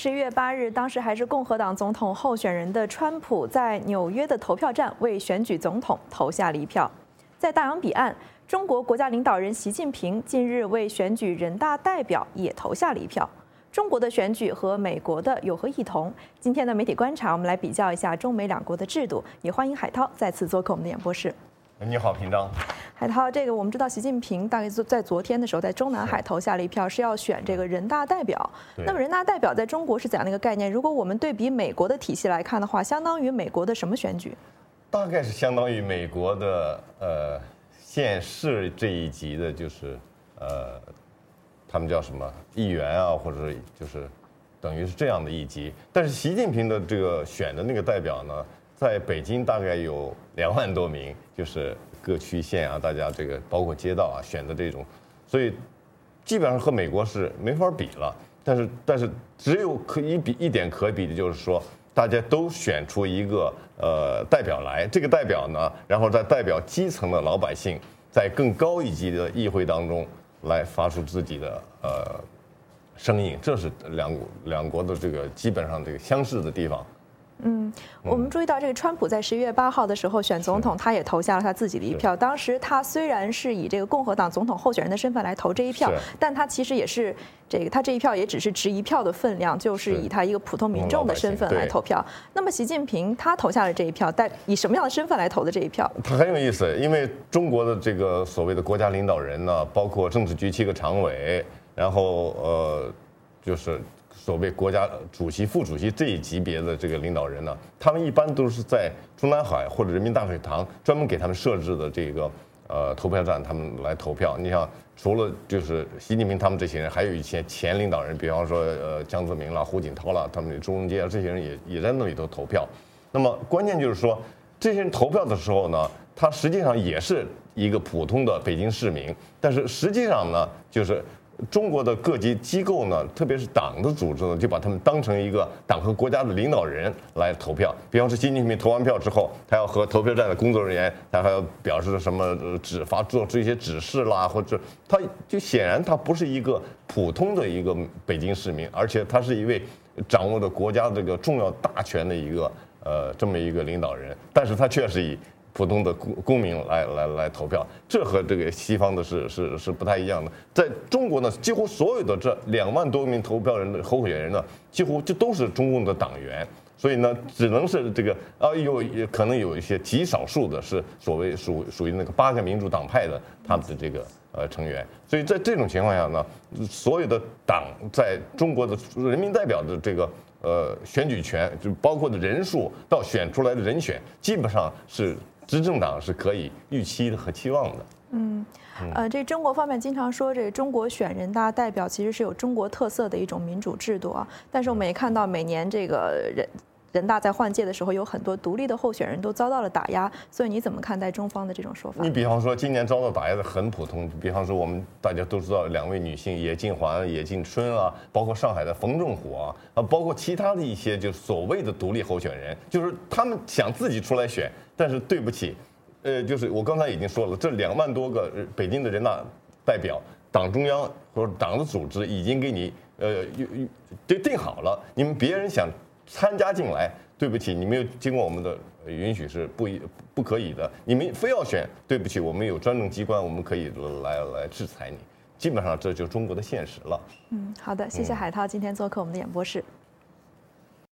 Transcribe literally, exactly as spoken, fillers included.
十一月八日，当时还是共和党总统候选人的川普，在纽约的投票站为选举总统投下了一票。在大洋彼岸，中国国家领导人习近平近日为选举人大代表也投下了一票。中国的选举和美国的有何异同？今天的媒体观察，我们来比较一下中美两国的制度。也欢迎海涛再次做客我们的演播室。 你好，平章。 海涛，这个我们知道，习近平大概在昨天的时候，在中南海投下了一票，是要选这个人大代表。那么人大代表在中国是怎样的一个概念？如果我们对比美国的体系来看的话，相当于美国的什么选举？ 大概是相当于美国的呃县市这一级的，就是呃他们叫什么议员啊，或者就是等于是这样的一级。但是习近平的这个选的那个代表呢，在北京大概有两万多名，就是各区县啊，大家这个包括街道啊选的这种，所以基本上和美国是没法比了。但是但是只有可以比一点可比的就是说，大家都选出一个呃代表来，这个代表呢，然后再代表基层的老百姓，在更高一级的议会当中来发出自己的呃声音，这是两两国的这个基本上这个相似的地方。 嗯，我们注意到这个川普在十一月八号的时候选总统，他也投下了他自己的一票。当时他虽然是以这个共和党总统候选人的身份来投这一票，但他其实也是这个他这一票也只是值一票的分量，就是以他一个普通民众的身份来投票。那么习近平他投下了这一票，但以什么样的身份来投的这一票？ 他很有意思，因为中国的这个所谓的国家领导人呢，包括政治局七个常委，然后呃就是。所谓国家主席、副主席这一级别的这个领导人呢，他们一般都是在中南海或者人民大会堂专门给他们设置的这个呃投票站，他们来投票。你像除了就是习近平他们这些人，还有一些前领导人，比方说呃江泽民啦、胡锦涛啦，他们朱镕基啊这些人也也在那里头投票。那么关键就是说，这些人投票的时候呢，他实际上也是一个普通的北京市民，但是实际上呢，就是。中国的各级机构呢，特别是党的组织呢，就把他们当成一个党和国家的领导人来投票。比方说，习近平投完票之后，他要和投票站的工作人员，他还要表示什么指发做出一些指示啦，或者他就显然他不是一个普通的一个北京市民，而且他是一位掌握着国家这个重要大权的一个呃这么一个领导人，但是他却是以。普通的公公民来来来投票，这和这个西方的是是是不太一样的。在中国呢，几乎所有的这两万多名投票人的候选人呢，几乎就都是中共的党员，所以呢，只能是这个啊，有可能有一些极少数的是所谓属属于那个八个民主党派的他们的这个呃成员。所以在这种情况下呢，所有的党在中国的人民代表的这个。呃，选举权就包括的人数到选出来的人选，基本上是执政党是可以预期的和期望的。 嗯，呃，这中国方面经常说，这中国选人大代表其实是有中国特色的一种民主制度啊。但是我们也看到，每年这个人人大在换届的时候，有很多独立的候选人都遭到了打压。所以你怎么看待中方的这种说法？ 你比方说，今年遭到打压的很普通，比方说我们大家都知道两位女性野径环、野径春啊，包括上海的冯正虎啊，啊，包括其他的一些就是所谓的独立候选人，就是他们想自己出来选，但是对不起。呃，就是我刚才已经说了，这两万多个北京的人大代表，党中央或者党的组织已经给你呃就定好了，你们别人想参加进来，对不起，你没有经过我们的允许是不不可以的。你们非要选，对不起，我们有专政机关，我们可以来来制裁你。基本上这就是中国的现实了。 嗯，好的，谢谢海涛今天做客我们的演播室。